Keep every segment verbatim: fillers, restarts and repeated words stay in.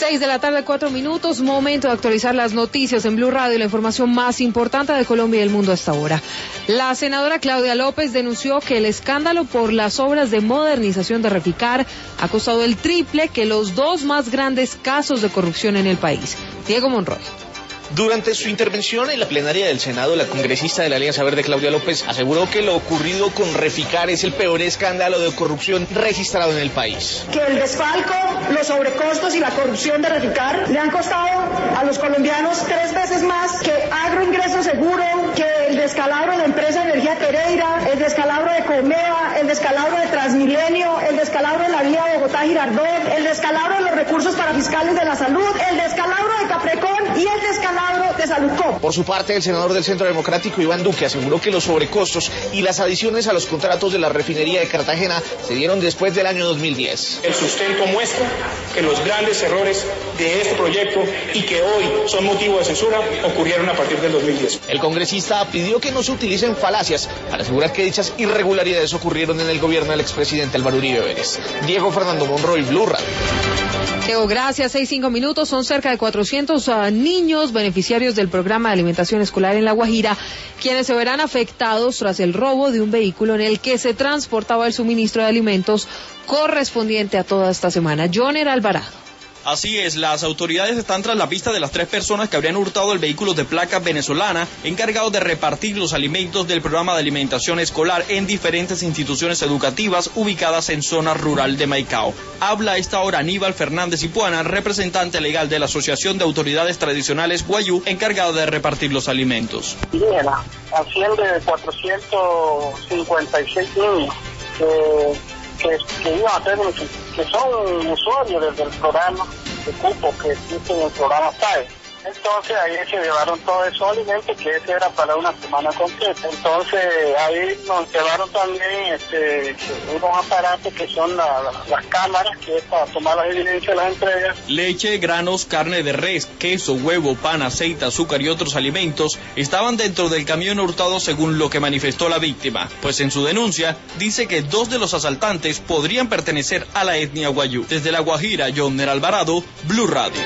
Seis de la tarde, cuatro minutos, momento de actualizar las noticias en Blue Radio y la información más importante de Colombia y el mundo hasta ahora. La senadora Claudia López denunció que el escándalo por las obras de modernización de Reficar ha costado el triple que los dos más grandes casos de corrupción en el país. Diego Monroy. Durante su intervención en la plenaria del Senado, la congresista de la Alianza Verde, Claudia López, aseguró que lo ocurrido con Reficar es el peor escándalo de corrupción registrado en el país. Que el desfalco, los sobrecostos y la corrupción de Reficar le han costado a los colombianos tres veces más que Agroingreso Seguro, que el descalabro de la empresa Energía Pereira, el descalabro de Comeva, el descalabro de Transmilenio, el descalabro de la vía Bogotá-Girardot, el descalabro de los recursos para fiscales de la salud, el descalabro de Caprecón y el descalabro de Saludcop. Por su parte, el senador del Centro Democrático, Iván Duque, aseguró que los sobrecostos y las adiciones a los contratos de la refinería de Cartagena se dieron después del año dos mil diez. El sustento muestra que los grandes errores de este proyecto y que hoy son motivo de censura ocurrieron a partir del dos mil diez. El congresista pidió que no se utilicen falacias para asegurar que dichas irregularidades ocurrieron en el gobierno del expresidente Álvaro Uribe Vélez. Diego Fernando Monroy, Blue Radio. Diego, gracias. Seis, cinco minutos. Son cerca de cuatrocientos uh, niños beneficiarios del programa de alimentación escolar en La Guajira, quienes se verán afectados tras el robo de un vehículo en el que se transportaba el suministro de alimentos correspondiente a toda esta semana. Joner Alvarado. Así es, las autoridades están tras la pista de las tres personas que habrían hurtado el vehículo de placa venezolana encargados de repartir los alimentos del programa de alimentación escolar en diferentes instituciones educativas ubicadas en zona rural de Maicao. Habla a esta hora Aníbal Fernández Ipuana, representante legal de la Asociación de Autoridades Tradicionales Guayú, encargado de repartir los alimentos. Indígena, asciende de cuatrocientos cincuenta y seis niños que, que, que iban a ser, que son usuarios desde el programa de cupo que existe en el programa P A E. Entonces ahí se llevaron todos esos alimentos, que ese era para una semana completa. Entonces ahí nos llevaron también este, unos aparatos que son la, la, las cámaras, que es para tomar las evidencias de las entregas. Leche, granos, carne de res, queso, huevo, pan, aceite, azúcar y otros alimentos estaban dentro del camión hurtado, según lo que manifestó la víctima, pues en su denuncia dice que dos de los asaltantes podrían pertenecer a la etnia guayú. Desde La Guajira, Joner Alvarado, Blue Radio.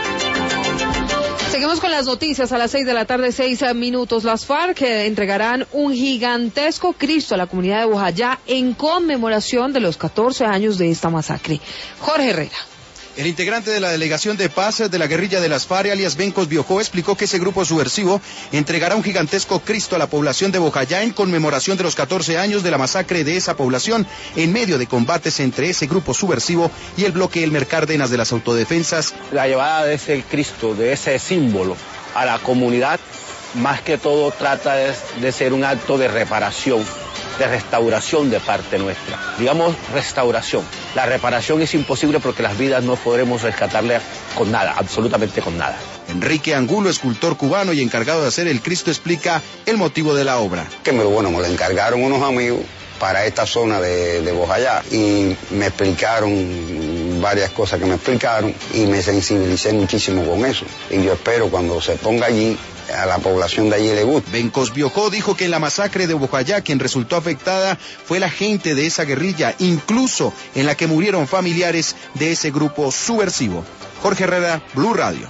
Seguimos con las noticias a las seis de la tarde, seis minutos. Las FARC eh, entregarán un gigantesco Cristo a la comunidad de Bojayá en conmemoración de los catorce años de esta masacre. Jorge Herrera. El integrante de la delegación de paz de la guerrilla de las FARC, alias Bencos Biojó, explicó que ese grupo subversivo entregará un gigantesco Cristo a la población de Bojayá en conmemoración de los catorce años de la masacre de esa población en medio de combates entre ese grupo subversivo y el bloque Elmer Cárdenas de las autodefensas. La llevada de ese Cristo, de ese símbolo a la comunidad, más que todo trata de, de ser un acto de reparación, de restauración de parte nuestra. Digamos restauración. La reparación es imposible porque las vidas no podremos rescatarlas con nada, absolutamente con nada. Enrique Angulo, escultor cubano y encargado de hacer el Cristo, explica el motivo de la obra. Que me, bueno, me lo encargaron unos amigos para esta zona de, de Bojayá y me explicaron varias cosas que me explicaron y me sensibilicé muchísimo con eso. Y yo espero cuando se ponga allí, a la población de allí le gusta. Bencos Biojó dijo que en la masacre de Bojayá quien resultó afectada fue la gente de esa guerrilla, incluso en la que murieron familiares de ese grupo subversivo. Jorge Herrera, Blue Radio.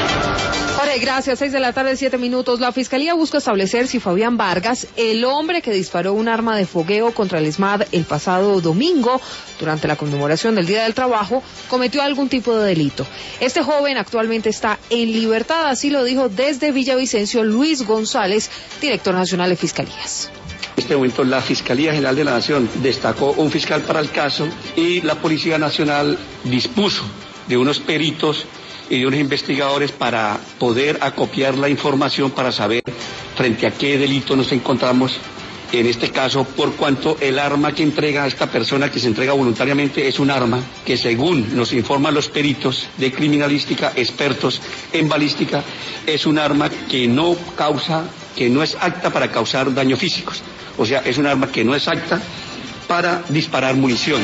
Jorge, gracias. Seis de la tarde, siete minutos. La Fiscalía busca establecer si Fabián Vargas, el hombre que disparó un arma de fogueo contra el ESMAD el pasado domingo durante la conmemoración del Día del Trabajo, cometió algún tipo de delito. Este joven actualmente está en libertad, así lo dijo desde Villavicencio Luis González, director nacional de Fiscalías. En este momento la Fiscalía General de la Nación destacó un fiscal para el caso y la Policía Nacional dispuso de unos peritos y de unos investigadores para poder acopiar la información para saber frente a qué delito nos encontramos, en este caso, por cuanto el arma que entrega a esta persona, que se entrega voluntariamente, es un arma que, según nos informan los peritos de criminalística, expertos en balística, es un arma que no causa, que no es apta para causar daños físicos. O sea, es un arma que no es apta para disparar munición.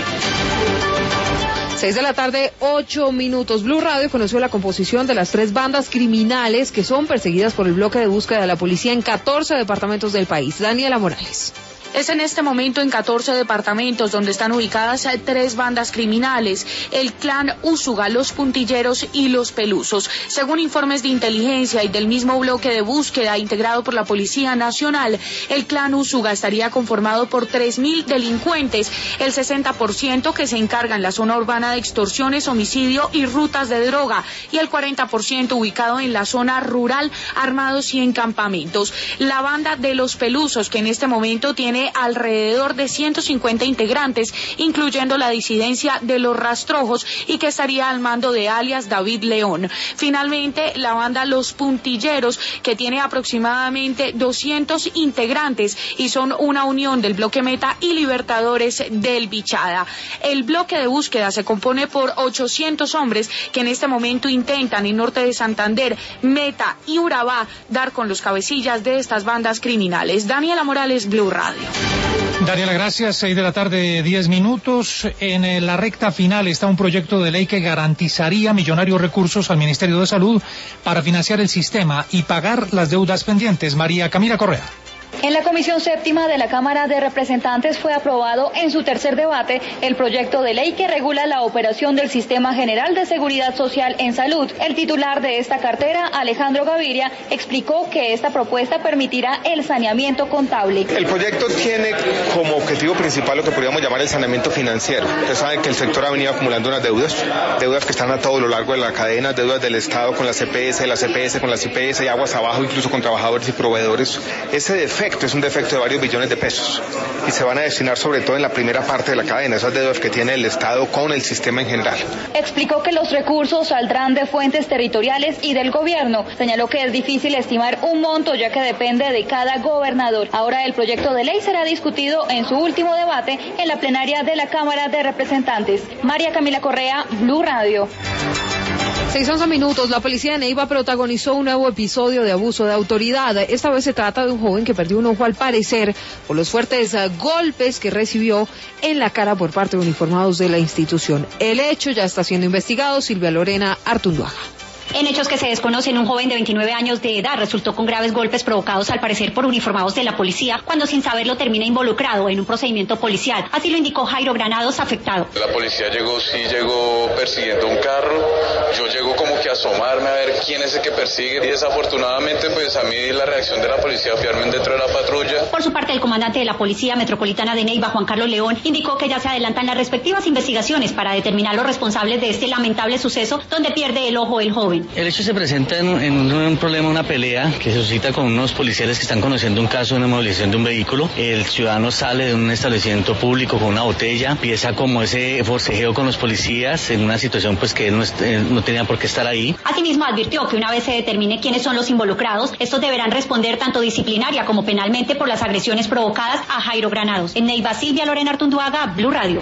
Seis de la tarde, ocho minutos. Blue Radio conoció la composición de las tres bandas criminales que son perseguidas por el bloque de búsqueda de la policía en catorce departamentos del país. Daniela Morales. es en este momento en catorce departamentos donde están ubicadas tres bandas criminales, el clan Úsuga, los Puntilleros y los Pelusos. Según informes de inteligencia y del mismo bloque de búsqueda integrado por la Policía Nacional, el clan Úsuga estaría conformado por tres mil delincuentes, el sesenta por ciento que se encarga en la zona urbana de extorsiones, homicidio y rutas de droga, y el cuarenta por ciento ubicado en la zona rural, armados y en campamentos. La banda de los Pelusos, que en este momento tiene alrededor de ciento cincuenta integrantes, incluyendo la disidencia de los Rastrojos, y que estaría al mando de alias David León. Finalmente, la banda Los Puntilleros, que tiene aproximadamente doscientos integrantes y son una unión del bloque Meta y Libertadores del Bichada. El bloque de búsqueda se compone por ochocientos hombres que en este momento intentan en norte de Santander, Meta y Urabá dar con los cabecillas de estas bandas criminales. Daniela Morales, Blue Radio. Daniela, gracias. Seis de la tarde, diez minutos. En la recta final está un proyecto de ley que garantizaría millonarios recursos al Ministerio de Salud para financiar el sistema y pagar las deudas pendientes. María Camila Correa. En la Comisión Séptima de la Cámara de Representantes fue aprobado en su tercer debate el proyecto de ley que regula la operación del Sistema General de Seguridad Social en Salud. El titular de esta cartera, Alejandro Gaviria, explicó que esta propuesta permitirá el saneamiento contable. El proyecto tiene como objetivo principal lo que podríamos llamar el saneamiento financiero. Ustedes saben que el sector ha venido acumulando unas deudas, deudas que están a todo lo largo de la cadena, deudas del Estado con la C P S, la C P S con la C P S y aguas abajo, incluso con trabajadores y proveedores. Ese defecto es un defecto de varios billones de pesos y se van a destinar sobre todo en la primera parte de la cadena, esas deudas que tiene el Estado con el sistema en general. Explicó que los recursos saldrán de fuentes territoriales y del gobierno. Señaló que es difícil estimar un monto ya que depende de cada gobernador. Ahora el proyecto de ley será discutido en su último debate en la plenaria de la Cámara de Representantes. María Camila Correa, Blue Radio. Seis once minutos, la policía de Neiva protagonizó un nuevo episodio de abuso de autoridad. Esta vez se trata de un joven que perdió un ojo al parecer por los fuertes uh, golpes que recibió en la cara por parte de uniformados de la institución. El hecho ya está siendo investigado. Silvia Lorena Artunduaga. En hechos que se desconocen, un joven de veintinueve años de edad resultó con graves golpes provocados al parecer por uniformados de la policía, cuando sin saberlo termina involucrado en un procedimiento policial. Así lo indicó Jairo Granados, afectado. La policía llegó, sí llegó persiguiendo un carro. Yo llego como que a asomarme a ver quién es el que persigue. Y desafortunadamente, pues a mí la reacción de la policía fue fiarme dentro de la patrulla. Por su parte, el comandante de la Policía Metropolitana de Neiva, Juan Carlos León, indicó que ya se adelantan las respectivas investigaciones para determinar los responsables de este lamentable suceso donde pierde el ojo el joven. El hecho se presenta en, en un, un problema, una pelea que se suscita con unos policiales que están conociendo un caso de una movilización de un vehículo. El ciudadano sale de un establecimiento público con una botella, empieza como ese forcejeo con los policías en una situación pues que él no, él no tenía por qué estar ahí. Asimismo advirtió que una vez se determine quiénes son los involucrados, estos deberán responder tanto disciplinaria como penalmente por las agresiones provocadas a Jairo Granados. En Neiva, Silvia Lorena Artunduaga, Blue Radio.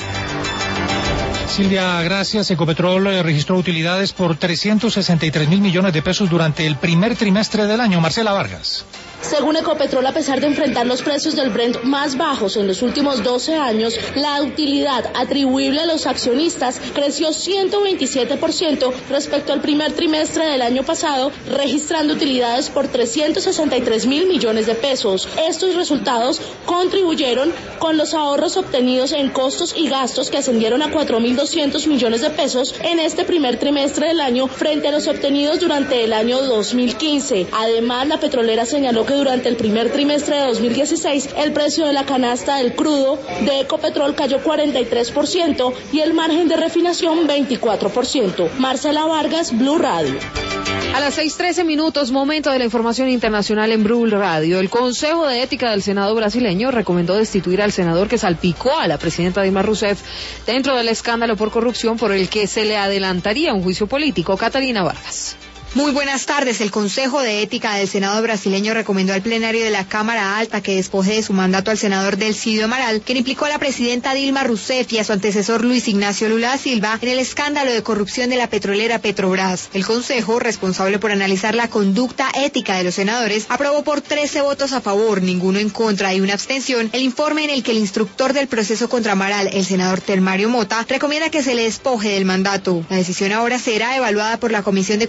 Silvia, gracias. Ecopetrol eh, registró utilidades por trescientos sesenta y tres mil millones de pesos durante el primer trimestre del año. Marcela Vargas. Según Ecopetrol, a pesar de enfrentar los precios del Brent más bajos en los últimos doce años, la utilidad atribuible a los accionistas creció ciento veintisiete por ciento respecto al primer trimestre del año pasado, registrando utilidades por trescientos sesenta y tres mil millones de pesos. Estos resultados contribuyeron con los ahorros obtenidos en costos y gastos que ascendieron a cuatro mil doscientos millones de pesos en este primer trimestre del año frente a los obtenidos durante el año dos mil quince. Además, la petrolera señaló que durante el primer trimestre de dos mil dieciséis el precio de la canasta del crudo de Ecopetrol cayó cuarenta y tres por ciento y el margen de refinación veinticuatro por ciento. Marcela Vargas, Blue Radio. A las seis trece minutos, momento de la información internacional en Blue Radio. El Consejo de Ética del Senado brasileño recomendó destituir al senador que salpicó a la presidenta Dilma Rousseff dentro del escándalo por corrupción por el que se le adelantaría un juicio político. Catalina Vargas. Muy buenas tardes. El Consejo de Ética del Senado brasileño recomendó al plenario de la Cámara Alta que despoje de su mandato al senador Delcidio Amaral, quien implicó a la presidenta Dilma Rousseff y a su antecesor Luis Ignacio Lula da Silva en el escándalo de corrupción de la petrolera Petrobras. El Consejo, responsable por analizar la conducta ética de los senadores, aprobó por trece votos a favor, ninguno en contra y una abstención, el informe en el que el instructor del proceso contra Amaral, el senador Telmario Mota, recomienda que se le despoje del mandato. La decisión ahora será evaluada por la Comisión de Constitución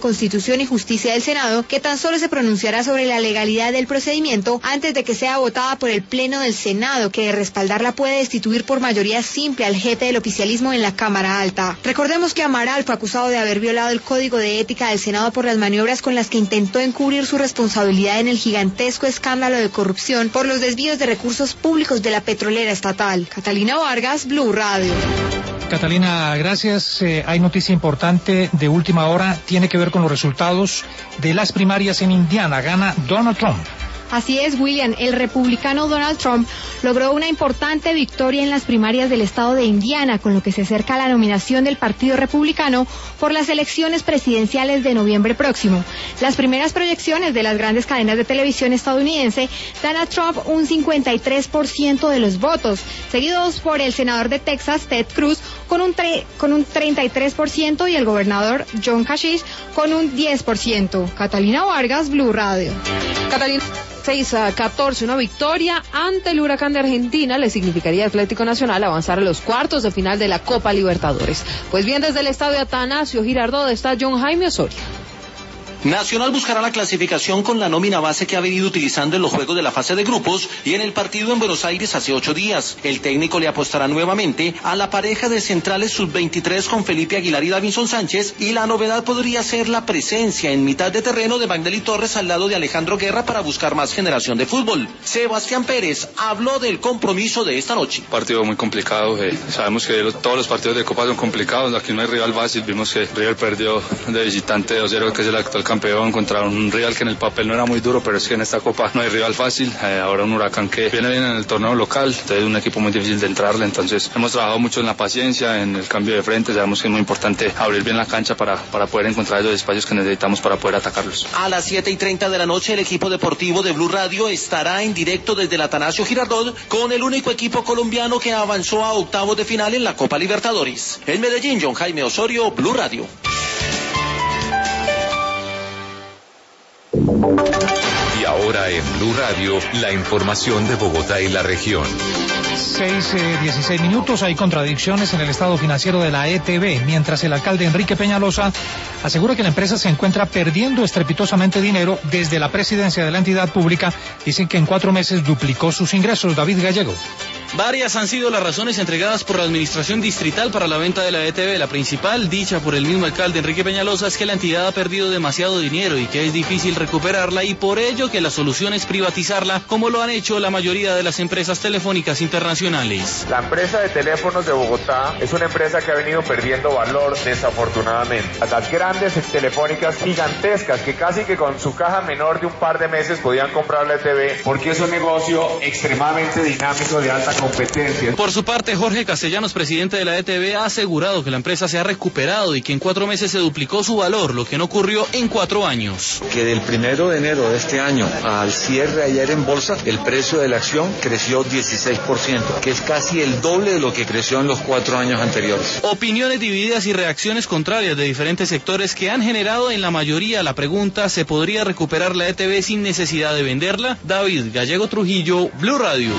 Constitución y Justicia del Senado, que tan solo se pronunciará sobre la legalidad del procedimiento antes de que sea votada por el Pleno del Senado, que de respaldarla puede destituir por mayoría simple al jefe del oficialismo en la Cámara Alta. Recordemos que Amaral fue acusado de haber violado el Código de Ética del Senado por las maniobras con las que intentó encubrir su responsabilidad en el gigantesco escándalo de corrupción por los desvíos de recursos públicos de la petrolera estatal. Catalina Vargas, Blue Radio. Catalina, gracias. Eh, hay noticia importante de última hora, tiene que ver con los resultados de las primarias en Indiana. Gana Donald Trump. Así es, William. El republicano Donald Trump logró una importante victoria en las primarias del estado de Indiana, con lo que se acerca a la nominación del Partido Republicano por las elecciones presidenciales de noviembre próximo. Las primeras proyecciones de las grandes cadenas de televisión estadounidense dan a Trump un cincuenta y tres por ciento de los votos, seguidos por el senador de Texas, Ted Cruz, con un, tre- con un treinta y tres por ciento y el gobernador John Kasich con un diez por ciento. Catalina Vargas, Blue Radio. Catalina. seis a catorce, una victoria ante el Huracán de Argentina le significaría al Atlético Nacional avanzar a los cuartos de final de la Copa Libertadores. Pues bien, desde el estadio Atanasio Girardot está John Jaime Osorio. Nacional buscará la clasificación con la nómina base que ha venido utilizando en los juegos de la fase de grupos y en el partido en Buenos Aires hace ocho días. El técnico le apostará nuevamente a la pareja de centrales sub veintitrés con Felipe Aguilar y Davinson Sánchez, y la novedad podría ser la presencia en mitad de terreno de Magnelli Torres al lado de Alejandro Guerra para buscar más generación de fútbol. Sebastián Pérez habló del compromiso de esta noche. Partido muy complicado, eh. sabemos que los, todos los partidos de Copa son complicados, aquí no hay rival fácil, vimos que River perdió de visitante dos cero, que es el actual campeón, contra un rival que en el papel no era muy duro, pero es que en esta Copa no hay rival fácil. Eh, ahora un Huracán que viene bien en el torneo local, entonces es un equipo muy difícil de entrarle, entonces hemos trabajado mucho en la paciencia, en el cambio de frente, sabemos que es muy importante abrir bien la cancha para, para poder encontrar esos espacios que necesitamos para poder atacarlos. A las siete y treinta de la noche el equipo deportivo de Blue Radio estará en directo desde el Atanasio Girardot con el único equipo colombiano que avanzó a octavos de final en la Copa Libertadores. En Medellín, John Jaime Osorio, Blue Radio. Y ahora en Blue Radio, la información de Bogotá y la región. seis, dieciséis minutos. Hay contradicciones en el estado financiero de la E T B, mientras el alcalde Enrique Peñalosa asegura que la empresa se encuentra perdiendo estrepitosamente dinero desde la presidencia de la entidad pública. Dicen que en cuatro meses duplicó sus ingresos. David Gallego. Varias han sido las razones entregadas por la administración distrital para la venta de la E T B. La principal, dicha por el mismo alcalde Enrique Peñalosa, es que la entidad ha perdido demasiado dinero y que es difícil recuperarla, y por ello que la solución es privatizarla, como lo han hecho la mayoría de las empresas telefónicas internacionales. La empresa de teléfonos de Bogotá es una empresa que ha venido perdiendo valor desafortunadamente. Las grandes telefónicas gigantescas que casi que con su caja menor de un par de meses podían comprar la E T B, porque es un negocio extremadamente dinámico de alta competencia. Por su parte, Jorge Castellanos, presidente de la E T B, ha asegurado que la empresa se ha recuperado y que en cuatro meses se duplicó su valor, lo que no ocurrió en cuatro años. Que del primero de enero de este año al cierre ayer en bolsa, el precio de la acción creció dieciséis por ciento, que es casi el doble de lo que creció en los cuatro años anteriores. Opiniones divididas y reacciones contrarias de diferentes sectores que han generado en la mayoría la pregunta: ¿se podría recuperar la E T B sin necesidad de venderla? David Gallego Trujillo, Blue Radio.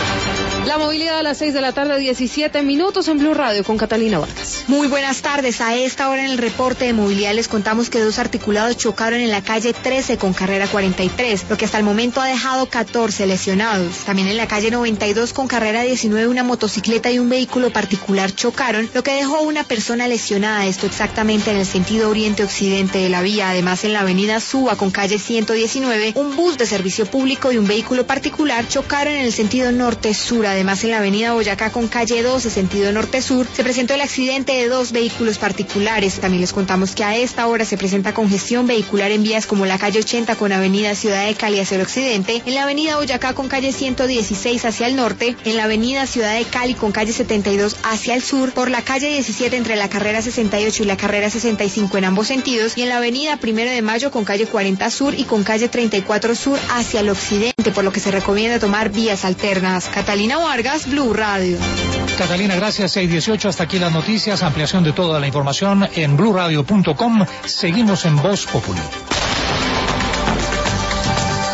La movilidad a las seis de la tarde, diecisiete minutos en Blue Radio con Catalina Vargas. Muy buenas tardes. A esta hora en el reporte de movilidad les contamos que dos articulados chocaron en la calle trece con carrera cuarenta y tres, lo que hasta el momento ha dejado catorce lesionados. También en la calle noventa y dos con carrera diecinueve una motocicleta y un vehículo particular chocaron, lo que dejó una persona lesionada, esto exactamente en el sentido oriente-occidente de la vía. Además, en la avenida Suba con calle ciento diecinueve, un bus de servicio público y un vehículo particular chocaron en el sentido norte-sur. Además, en la avenida Boyacá con calle doce, sentido norte-sur, se presentó el accidente de dos vehículos particulares. También les contamos que a esta hora se presenta congestión vehicular en vías como la calle ochenta con avenida Ciudad de Cali hacia el occidente, en la avenida Boyacá con calle ciento dieciséis hacia el norte, en la avenida Ciudad de Cali con calle setenta y dos hacia el sur, por la calle diecisiete entre la carrera sesenta y ocho y la carrera sesenta y cinco en ambos sentidos, y en la avenida Primero de Mayo con calle cuarenta sur y con calle treinta y cuatro sur hacia el occidente, por lo que se recomienda tomar vías alternas. Catalina Vargas, Blue Radio. Catalina, gracias. seis dieciocho, hasta aquí las noticias. Ampliación de toda la información en blue radio punto com. Seguimos en Voz Populi.